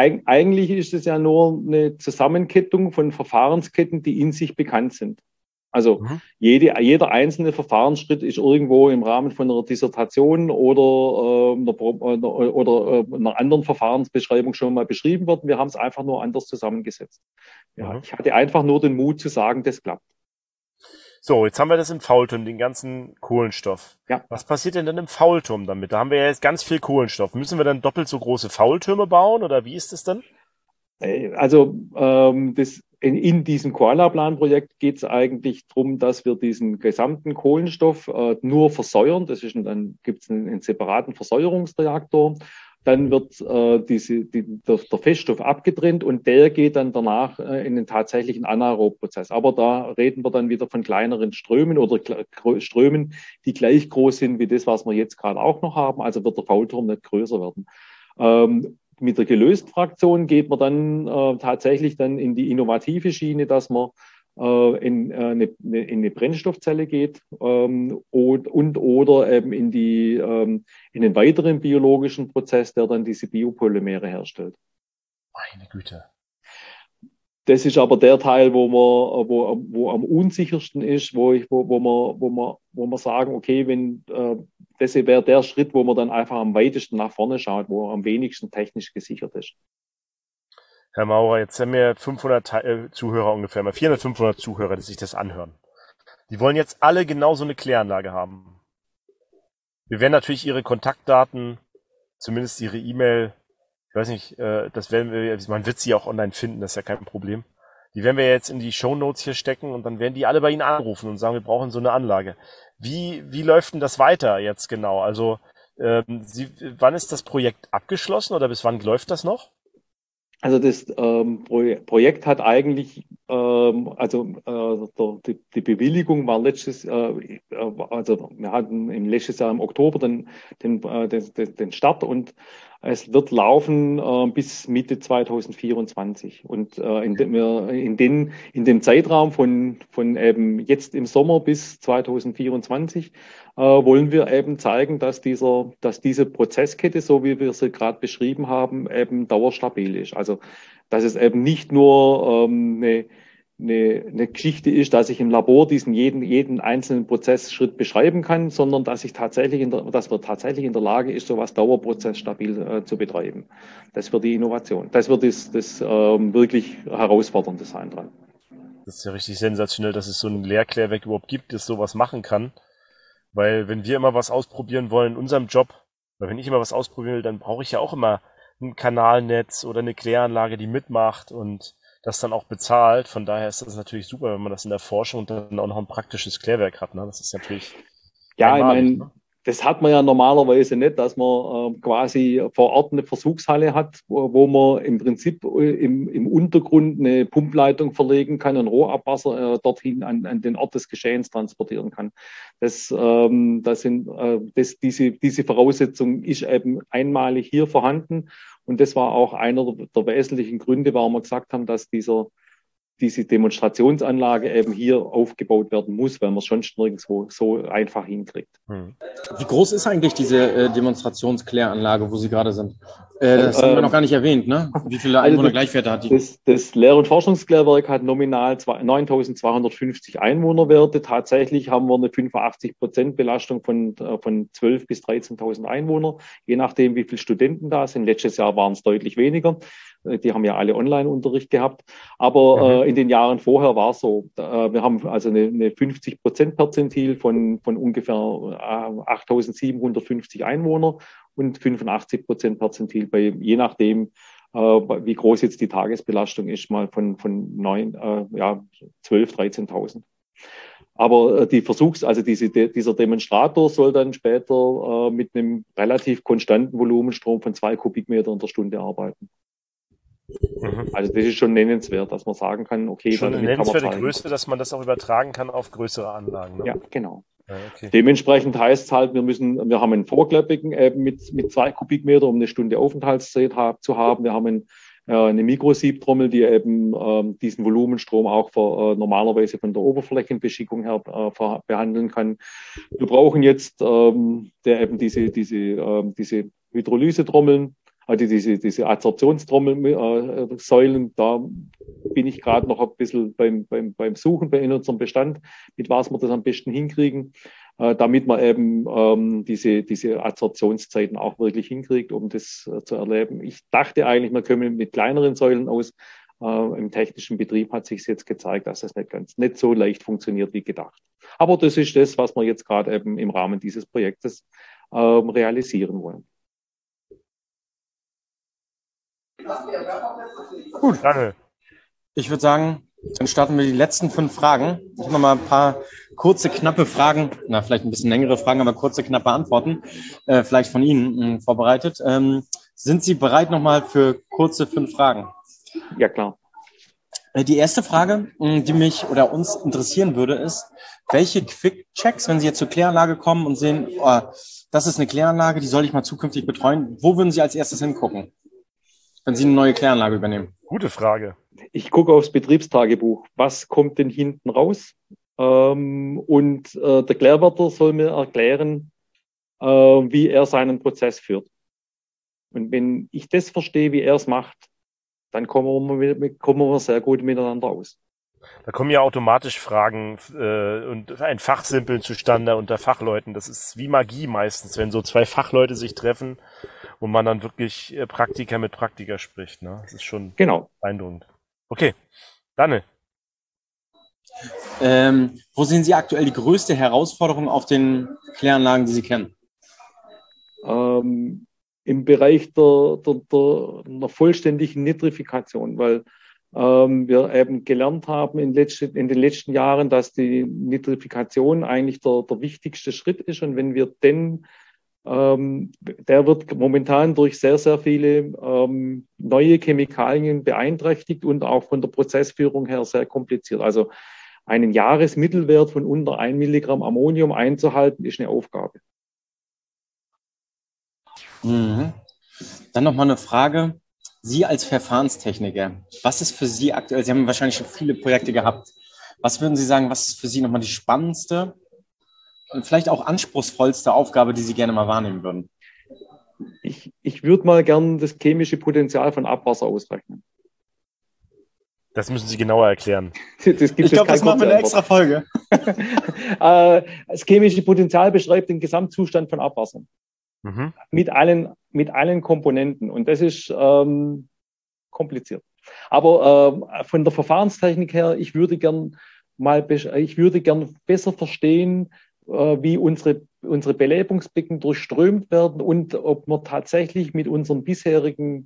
Eigentlich ist es ja nur eine Zusammenkettung von Verfahrensketten, die in sich bekannt sind. Also Mhm. jeder einzelne Verfahrensschritt ist irgendwo im Rahmen von einer Dissertation oder einer anderen Verfahrensbeschreibung schon mal beschrieben worden. Wir haben es einfach nur anders zusammengesetzt. Ja, Mhm. ich hatte einfach nur den Mut zu sagen, das klappt. So, jetzt haben wir das im Faulturm, den ganzen Kohlenstoff. Ja. Was passiert denn dann im Faulturm damit? Da haben wir ja jetzt ganz viel Kohlenstoff. Müssen wir dann doppelt so große Faultürme bauen oder wie ist das denn? Also in diesem Koala-Plan-Projekt geht es eigentlich darum, dass wir diesen gesamten Kohlenstoff nur versäuern. Dann gibt es einen separaten Versäuerungsreaktor. Dann wird der Feststoff abgetrennt und der geht dann danach in den tatsächlichen Anaerobprozess. Aber da reden wir dann wieder von kleineren Strömen oder Strömen, die gleich groß sind wie das, was wir jetzt gerade auch noch haben. Also wird der Faulturm nicht größer werden. Mit der Gelöst-Fraktion geht man dann tatsächlich dann in die innovative Schiene, dass man in eine Brennstoffzelle geht oder eben in den weiteren biologischen Prozess, der dann diese Biopolymere herstellt. Meine Güte. Das ist aber der Teil, wo am unsichersten ist, wo wir sagen, okay, das wäre der Schritt, wo man dann einfach am weitesten nach vorne schaut, wo am wenigsten technisch gesichert ist. Herr Maurer, jetzt haben wir 500 Zuhörer ungefähr, mal 400, 500 Zuhörer, die sich das anhören. Die wollen jetzt alle genau so eine Kläranlage haben. Wir werden natürlich Ihre Kontaktdaten, zumindest Ihre E-Mail, ich weiß nicht, das werden wir, man wird sie auch online finden, das ist ja kein Problem. Die werden wir jetzt in die Shownotes hier stecken und dann werden die alle bei Ihnen anrufen und sagen, wir brauchen so eine Anlage. Wie läuft denn das weiter jetzt genau? Also, wann ist das Projekt abgeschlossen oder bis wann läuft das noch? Also das Projekt hat eigentlich, die Bewilligung war also wir hatten letztes Jahr im Oktober den Start und es wird laufen bis Mitte 2024. Und in dem Zeitraum von eben jetzt im Sommer bis 2024 wollen wir eben zeigen, dass diese Prozesskette, so wie wir sie gerade beschrieben haben, eben dauerstabil ist. Also, dass es eben nicht nur eine Geschichte ist, dass ich im Labor jeden einzelnen Prozessschritt beschreiben kann, sondern dass wir tatsächlich in der Lage ist, sowas dauerprozessstabil zu betreiben. Das wird die Innovation. Das wird das wirklich Herausfordernde sein dran. Das ist ja richtig sensationell, dass es so ein Leerklärwerk überhaupt gibt, das sowas machen kann. Weil wenn wir immer was ausprobieren wollen in unserem Job, oder wenn ich immer was ausprobieren will, dann brauche ich ja auch immer ein Kanalnetz oder eine Kläranlage, die mitmacht und das dann auch bezahlt. Von daher ist das natürlich super, wenn man das in der Forschung dann auch noch ein praktisches Klärwerk hat. Ne? Das ist natürlich Ja, ich einmalig. meine, Ne? das hat man ja normalerweise nicht, dass man quasi vor Ort eine Versuchshalle hat, wo man im Prinzip im Untergrund eine Pumpleitung verlegen kann und Rohrabwasser dorthin an den Ort des Geschehens transportieren kann. Diese Voraussetzung ist eben einmalig hier vorhanden. Und das war auch einer der wesentlichen Gründe, warum wir gesagt haben, dass diese Demonstrationsanlage eben hier aufgebaut werden muss, weil man es sonst nirgendwo so einfach hinkriegt. Wie groß ist eigentlich diese Demonstrationskläranlage, wo Sie gerade sind? Das haben wir noch gar nicht erwähnt, ne? Wie viele Also Einwohnergleichwerte hat die? das Lehr- und Forschungsklärwerk hat nominal 9.250 Einwohnerwerte. Tatsächlich haben wir eine 85% Belastung von 12.000 bis 13.000 Einwohner, je nachdem, wie viele Studenten da sind. Letztes Jahr waren es deutlich weniger. Die haben ja alle Online-Unterricht gehabt. Aber in den Jahren vorher war es so. Wir haben also eine 50% Perzentil von ungefähr 8.750 Einwohner und 85% Perzentil bei, je nachdem, wie groß jetzt die Tagesbelastung ist, mal von 12.000, 13.000. Aber dieser Demonstrator soll dann später mit einem relativ konstanten Volumenstrom von 2 Kubikmeter in der Stunde arbeiten. Also das ist schon nennenswert, dass man sagen kann, okay, Schon eine damit kann man nennenswerte zeigen. Größe, dass man das auch übertragen kann auf größere Anlagen. Ne? Ja, genau. Ja, okay. Dementsprechend heißt es halt, wir haben einen Vorklappigen eben mit 2 Kubikmeter, um eine Stunde Aufenthaltszeit zu haben. Wir haben eine Mikrosiebtrommel, die eben diesen Volumenstrom auch normalerweise von der Oberflächenbeschickung her behandeln kann. Wir brauchen jetzt eben diese Hydrolysetrommeln, Also diese Adsorptionstrommelsäulen, da bin ich gerade noch ein bisschen beim Suchen in unserem Bestand, mit was wir das am besten hinkriegen, damit man eben diese Adsorptionszeiten auch wirklich hinkriegt, um das zu erleben. Ich dachte eigentlich, man komme mit kleineren Säulen aus. Im technischen Betrieb hat sich jetzt gezeigt, dass das nicht so leicht funktioniert wie gedacht. Aber das ist das, was wir jetzt gerade eben im Rahmen dieses Projektes realisieren wollen. Gut, danke. Ich würde sagen, dann starten wir die letzten 5 Fragen. Ich habe noch mal ein paar kurze, knappe Fragen, vielleicht ein bisschen längere Fragen, aber kurze, knappe Antworten, vielleicht von Ihnen vorbereitet. Sind Sie bereit nochmal für kurze 5 Fragen? Ja, klar. Die erste Frage, die mich oder uns interessieren würde, ist, welche Quick-Checks, wenn Sie jetzt zur Kläranlage kommen und sehen, das ist eine Kläranlage, die soll ich mal zukünftig betreuen, wo würden Sie als erstes hingucken, wenn Sie eine neue Kläranlage übernehmen? Gute Frage. Ich gucke aufs Betriebstagebuch. Was kommt denn hinten raus? Und der Klärwärter soll mir erklären, wie er seinen Prozess führt. Und wenn ich das verstehe, wie er es macht, dann kommen wir sehr gut miteinander aus. Da kommen ja automatisch Fragen und ein Fachsimpeln zustande unter Fachleuten. Das ist wie Magie meistens, wenn so 2 Fachleute sich treffen und man dann wirklich Praktiker mit Praktiker spricht. Ne? Das ist schon beeindruckend. Okay, Danne. Wo sehen Sie aktuell die größte Herausforderung auf den Kläranlagen, die Sie kennen? Im Bereich einer vollständigen Nitrifikation, weil wir eben gelernt haben in den letzten Jahren, dass die Nitrifikation eigentlich der wichtigste Schritt ist. Und wenn wir der wird momentan durch sehr, sehr viele neue Chemikalien beeinträchtigt und auch von der Prozessführung her sehr kompliziert. Also einen Jahresmittelwert von unter 1 Milligramm Ammonium einzuhalten, ist eine Aufgabe. Mhm. Dann nochmal eine Frage. Sie als Verfahrenstechniker, was ist für Sie aktuell, Sie haben wahrscheinlich schon viele Projekte gehabt, was würden Sie sagen, was ist für Sie nochmal die spannendste und vielleicht auch anspruchsvollste Aufgabe, die Sie gerne mal wahrnehmen würden? Ich würde mal gern das chemische Potenzial von Abwasser ausrechnen. Das müssen Sie genauer erklären. Ich glaube, das machen wir eine extra Folge. Das chemische Potenzial beschreibt den Gesamtzustand von Abwasser. Mhm. Mit allen Komponenten. Und das ist kompliziert. Aber von der Verfahrenstechnik her, ich würde gern besser verstehen, wie unsere Belebungsbecken durchströmt werden und ob wir tatsächlich mit unseren bisherigen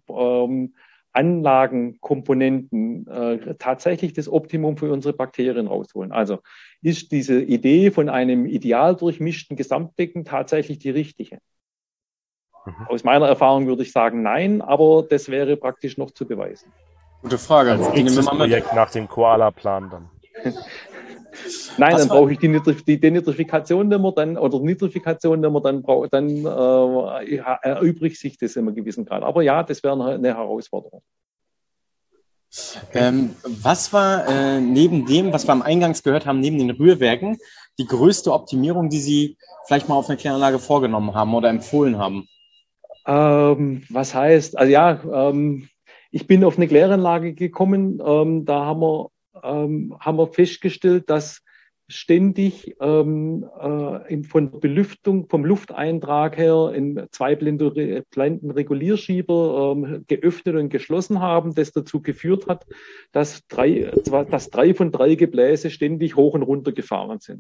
Anlagenkomponenten tatsächlich das Optimum für unsere Bakterien rausholen. Also ist diese Idee von einem ideal durchmischten Gesamtbecken tatsächlich die richtige? Aus meiner Erfahrung würde ich sagen, nein, aber das wäre praktisch noch zu beweisen. Gute Frage. Als nächstes Projekt nach dem Koala-Plan dann. Nein, dann brauche ich die Denitrifikation, die man dann, oder Nitrifikation, die man dann braucht, dann erübrigt sich das in einem gewissen Grad. Aber ja, das wäre eine Herausforderung. Was war neben dem, was wir am Eingangs gehört haben, neben den Rührwerken, die größte Optimierung, die Sie vielleicht mal auf einer Kläranlage vorgenommen haben oder empfohlen haben? Was heißt, also ja, ich bin auf eine Kläranlage gekommen, da haben wir festgestellt, dass ständig von der Belüftung, vom Lufteintrag her in 2 Blendenregulierschieber geöffnet und geschlossen haben, das dazu geführt hat, dass 3 von 3 Gebläse ständig hoch und runter gefahren sind.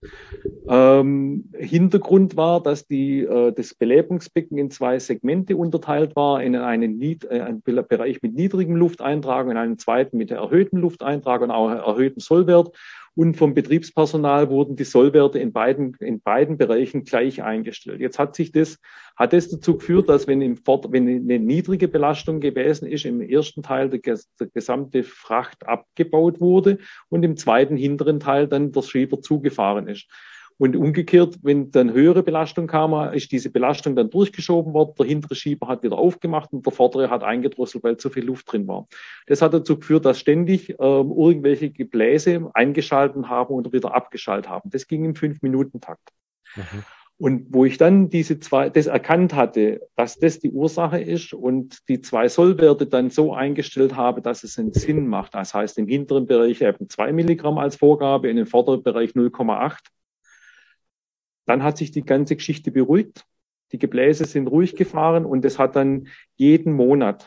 Hintergrund war, dass das Belebungsbecken in 2 Segmente unterteilt war, in einen Bereich mit niedrigem Lufteintrag und einen zweiten mit erhöhtem Lufteintrag und auch erhöhtem Sollwert. Und vom Betriebspersonal wurden die Sollwerte in beiden Bereichen gleich eingestellt. Jetzt hat das dazu geführt, dass wenn eine niedrige Belastung gewesen ist, im ersten Teil der gesamte Fracht abgebaut wurde und im zweiten hinteren Teil dann der Schieber zugefahren ist. Und umgekehrt, wenn dann höhere Belastung kam, ist diese Belastung dann durchgeschoben worden, der hintere Schieber hat wieder aufgemacht und der vordere hat eingedrosselt, weil zu viel Luft drin war. Das hat dazu geführt, dass ständig irgendwelche Gebläse eingeschalten haben und wieder abgeschaltet haben. Das ging im 5-Minuten-Takt. Mhm. Und wo ich dann das erkannt hatte, dass das die Ursache ist und die 2 Sollwerte dann so eingestellt habe, dass es einen Sinn macht. Das heißt, im hinteren Bereich eben 2 Milligramm als Vorgabe, in dem vorderen Bereich 0,8. Dann hat sich die ganze Geschichte beruhigt. Die Gebläse sind ruhig gefahren und es hat dann jeden Monat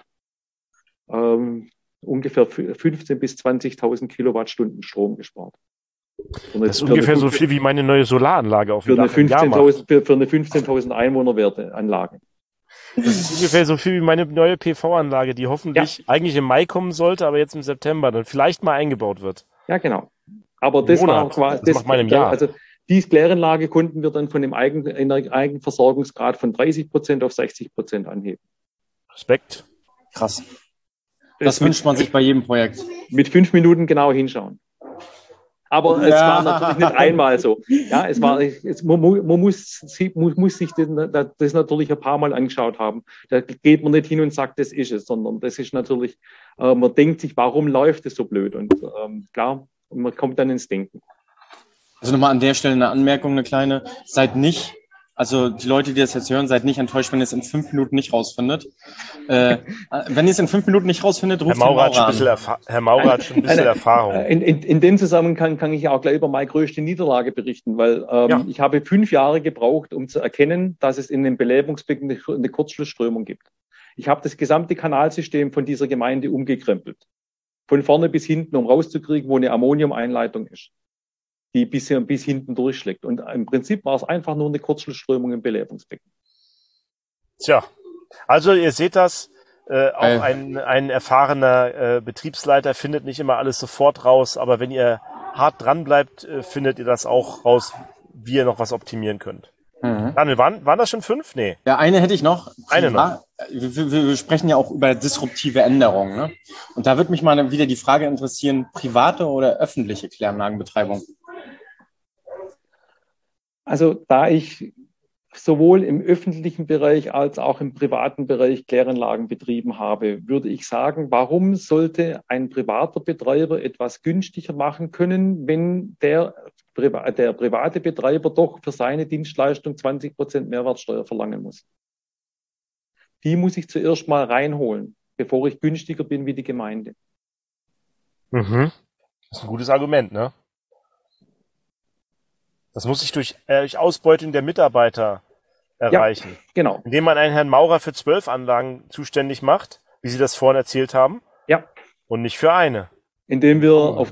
ungefähr 15.000 bis 20.000 Kilowattstunden Strom gespart. Das ist ungefähr so viel wie meine neue Solaranlage auf dem Dach. Für eine 15.000 Einwohnerwerte Anlage. Das ist ungefähr so viel wie meine neue PV-Anlage, die hoffentlich eigentlich im Mai kommen sollte, aber jetzt im September dann vielleicht mal eingebaut wird. Ja, genau. Aber das war quasi, das macht man im Jahr. Also die Kläranlage konnten wir dann von dem Eigenversorgungsgrad von 30% auf 60% anheben. Respekt. Krass. Das wünscht man sich bei jedem Projekt. Mit 5 Minuten genau hinschauen. Aber es war natürlich nicht einmal so. Ja, man muss sich das natürlich ein paar Mal angeschaut haben. Da geht man nicht hin und sagt, das ist es, sondern das ist natürlich, man denkt sich, warum läuft es so blöd? Und klar, man kommt dann ins Denken. Also nochmal an der Stelle eine Anmerkung, eine kleine. Also die Leute, die das jetzt hören, seid nicht enttäuscht, wenn ihr es in 5 Minuten nicht rausfindet. Wenn ihr es in 5 Minuten nicht rausfindet, ruft Herr Maurer an. Herr Maurer hat schon ein bisschen Erfahrung. In dem Zusammenhang kann ich auch gleich über meine größte Niederlage berichten, weil ich habe 5 Jahre gebraucht, um zu erkennen, dass es in dem Belebungsbecken eine Kurzschlussströmung gibt. Ich habe das gesamte Kanalsystem von dieser Gemeinde umgekrempelt. Von vorne bis hinten, um rauszukriegen, wo eine Ammoniumeinleitung ist, die bis hinten durchschlägt. Und im Prinzip war es einfach nur eine Kurzschlussströmung im Belebungsbecken. Tja, also ihr seht das, auch ein erfahrener Betriebsleiter findet nicht immer alles sofort raus, aber wenn ihr hart dran bleibt, findet ihr das auch raus, wie ihr noch was optimieren könnt. Daniel, waren das schon 5? Nee. Ja, eine hätte ich noch. Eine noch. Wir sprechen ja auch über disruptive Änderungen. Ne? Und da würde mich mal wieder die Frage interessieren, private oder öffentliche Kläranlagenbetreibung? Also da ich sowohl im öffentlichen Bereich als auch im privaten Bereich Kläranlagen betrieben habe, würde ich sagen, warum sollte ein privater Betreiber etwas günstiger machen können, wenn der private Betreiber doch für seine Dienstleistung 20% Mehrwertsteuer verlangen muss? Die muss ich zuerst mal reinholen, bevor ich günstiger bin wie die Gemeinde. Das ist ein gutes Argument, ne? Das muss sich durch Ausbeutung der Mitarbeiter erreichen. Ja, genau. Indem man einen Herrn Maurer für 12 Anlagen zuständig macht, wie Sie das vorhin erzählt haben. Ja. Und nicht für eine. Indem wir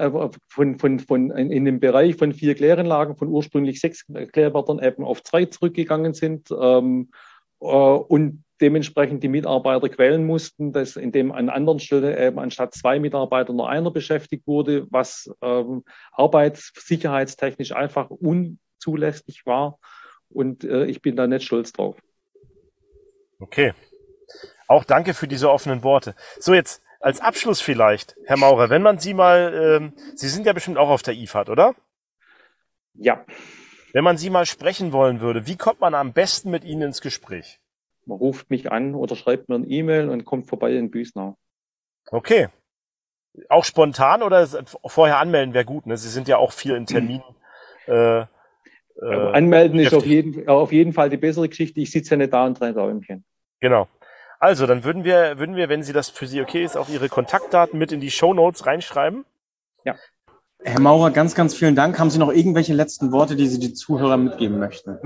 in dem Bereich von 4 Kläranlagen von ursprünglich 6 Klärwärtern eben auf 2 zurückgegangen sind und dementsprechend die Mitarbeiter quälen mussten, dass indem an anderen Stellen eben anstatt 2 Mitarbeiter nur einer beschäftigt wurde, was arbeitssicherheitstechnisch einfach unzulässig war. Und ich bin da nicht stolz drauf. Okay. Auch danke für diese offenen Worte. So, jetzt als Abschluss vielleicht, Herr Maurer, wenn man Sie mal, Sie sind ja bestimmt auch auf der IFAD, oder? Ja. Wenn man Sie mal sprechen wollen würde, wie kommt man am besten mit Ihnen ins Gespräch? Man ruft mich an oder schreibt mir eine E-Mail und kommt vorbei in Büsnau. Okay. Auch spontan oder vorher anmelden wäre gut, ne? Sie sind ja auch viel in Terminen. Anmelden ist auf jeden Fall die bessere Geschichte. Ich sitze ja nicht da und drehe Däumchen. Genau. Also, dann würden wir, wenn Sie das für Sie okay ist, auch Ihre Kontaktdaten mit in die Shownotes reinschreiben. Ja. Herr Maurer, ganz, ganz vielen Dank. Haben Sie noch irgendwelche letzten Worte, die Sie den Zuhörern mitgeben möchten?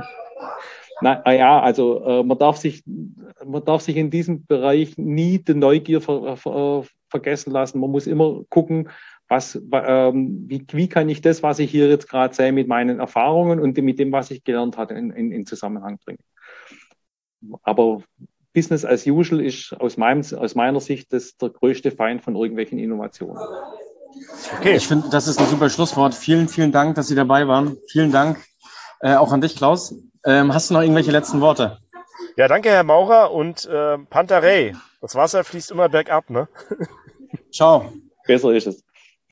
Also man darf sich in diesem Bereich nie die Neugier vergessen lassen. Man muss immer gucken, wie kann ich das, was ich hier jetzt gerade sehe, mit meinen Erfahrungen und mit dem, was ich gelernt habe, in Zusammenhang bringen. Aber Business as usual ist aus meiner Sicht der größte Feind von irgendwelchen Innovationen. Okay. Ich finde, das ist ein super Schlusswort. Vielen, vielen Dank, dass Sie dabei waren. Vielen Dank auch an dich, Klaus. Hast du noch irgendwelche letzten Worte? Ja, danke, Herr Maurer und Pantarei. Das Wasser fließt immer bergab, ne? Ciao. Besser ist es.